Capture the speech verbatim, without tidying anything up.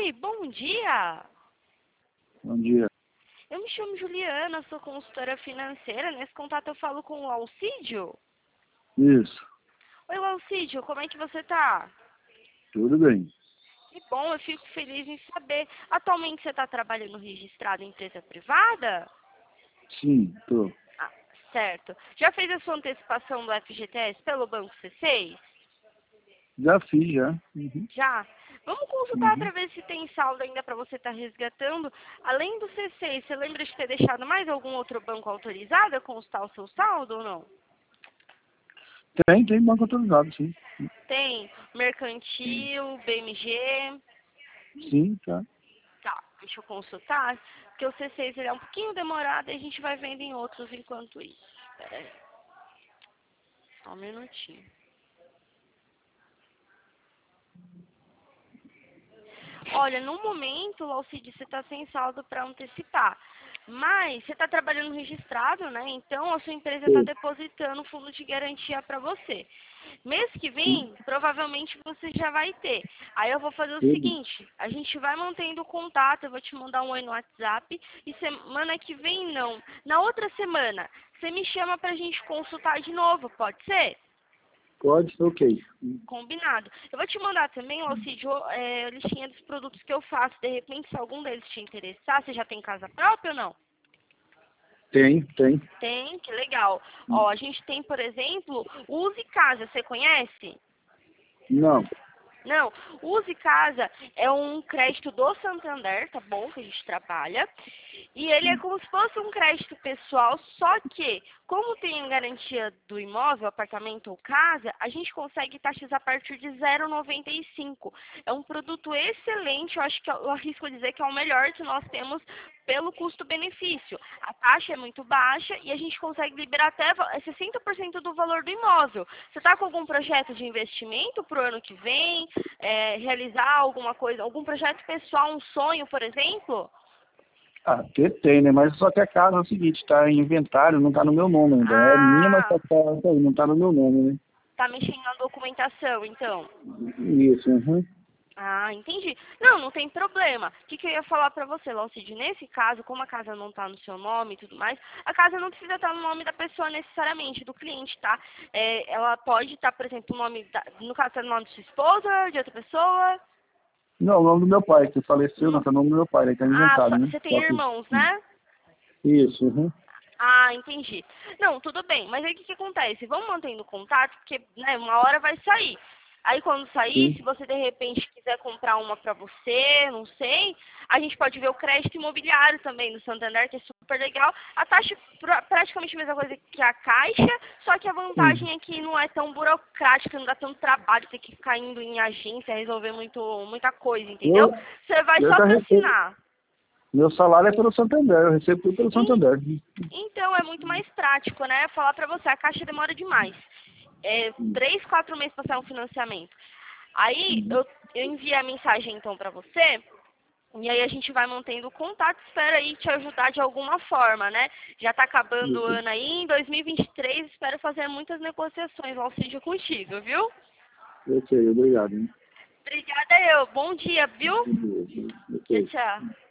Oi, bom dia. Bom dia. Eu me chamo Juliana, sou consultora financeira. Nesse contato eu falo com o Alcídio. Isso, Oi, Alcídio, como é que você tá? tudo bem. Que bom, eu fico feliz em saber. Atualmente você está trabalhando registrado em empresa privada? Sim, tô. Ah, certo. Já fez a sua antecipação do F G T S pelo Banco C seis? Já fiz, já. Uhum. Já? Vamos consultar Uhum. para ver se tem saldo ainda para você estar resgatando. Além do C seis, você lembra de ter deixado mais algum outro banco autorizado a constar o seu saldo ou não? Tem, tem banco autorizado, sim. Tem Mercantil, B M G. Sim, tá. Tá, deixa eu consultar. Porque o C seis ele é um pouquinho demorado e a gente vai vendo em outros enquanto isso. Espera aí. Só um minutinho. Olha, no momento, Alcide, você está sem saldo para antecipar. Mas você está trabalhando registrado, né? Então a sua empresa está Tô. depositando fundo de garantia para você. Mês que Sim, vem, provavelmente você já vai ter. Aí eu vou fazer o tudo. seguinte, a gente vai mantendo contato, eu vou te mandar um oi no WhatsApp, e semana que vem não. Na outra semana, você me chama pra gente consultar de novo, pode ser? Pode, ok. Combinado. Eu vou te mandar também, Alcidio, é, a listinha dos produtos que eu faço. De repente, se algum deles te interessar, você já tem casa própria ou não? Tem, tem. Tem, que legal. Ó, a gente tem, por exemplo, o Use Casa, você conhece? Não. Não, o Use Casa é um crédito do Santander, tá bom? Que a gente trabalha. E ele é como se fosse um crédito pessoal, só que, como tem garantia do imóvel, apartamento ou casa, a gente consegue taxas a partir de zero vírgula noventa e cinco. É um produto excelente, eu acho que eu arrisco dizer que é o melhor que nós temos pelo custo-benefício. A taxa é muito baixa e a gente consegue liberar até sessenta por cento do valor do imóvel. Você está com algum projeto de investimento para o ano que vem? É, realizar alguma coisa, algum projeto pessoal, um sonho, por exemplo? Ah, até tem, né? Mas só que a casa é o seguinte, tá em inventário, não tá no meu nome ainda. É minha, mas tá, Ah, tá, tá- não tá no meu nome, né? tá mexendo na documentação, então. Isso, uhum. Ah, entendi. Não, não tem problema. O que, que eu ia falar pra você, Laucide? Nesse caso, como a casa não tá no seu nome e tudo mais, a casa não precisa estar no nome da pessoa necessariamente, do cliente, tá? É, ela pode estar, por exemplo, o nome, da, no caso, tá no nome de sua esposa, de outra pessoa. Não, o nome do meu pai, que faleceu, não No- tá no nome do meu pai, aí tá Ah, inventado, só- né? você tem Só que... irmãos, né? Isso, uhum. Ah, entendi. Não, tudo bem. Mas aí o que, que acontece? Vamos mantendo contato, porque né, uma hora vai sair. Aí quando sair, Sim. se você de repente quiser comprar uma pra você, não sei, a gente pode ver o crédito imobiliário também no Santander, que é super legal. A taxa é pra- praticamente a mesma coisa que a Caixa, só que a Sim. vantagem é que não é tão burocrática, não dá tanto trabalho ter que ficar indo em agência, resolver muito, muita coisa, entendeu? Eu, Você vai eu só já recebo. assinar. Meu salário é pelo Santander, eu recebo tudo pelo Santander. Então, é muito mais prático, né? Falar pra você, a Caixa demora demais. É, três, quatro meses para sair um financiamento. Aí, eu, eu enviei a mensagem, então, pra você, e aí a gente vai mantendo o contato, espero aí te ajudar de alguma forma, né? Já tá acabando o Isso. ano aí, em dois mil e vinte e três, espero fazer muitas negociações, auxílio contigo, viu? Ok, obrigado. Hein? Obrigada eu, bom dia, viu? Tchau, Ok. tchau.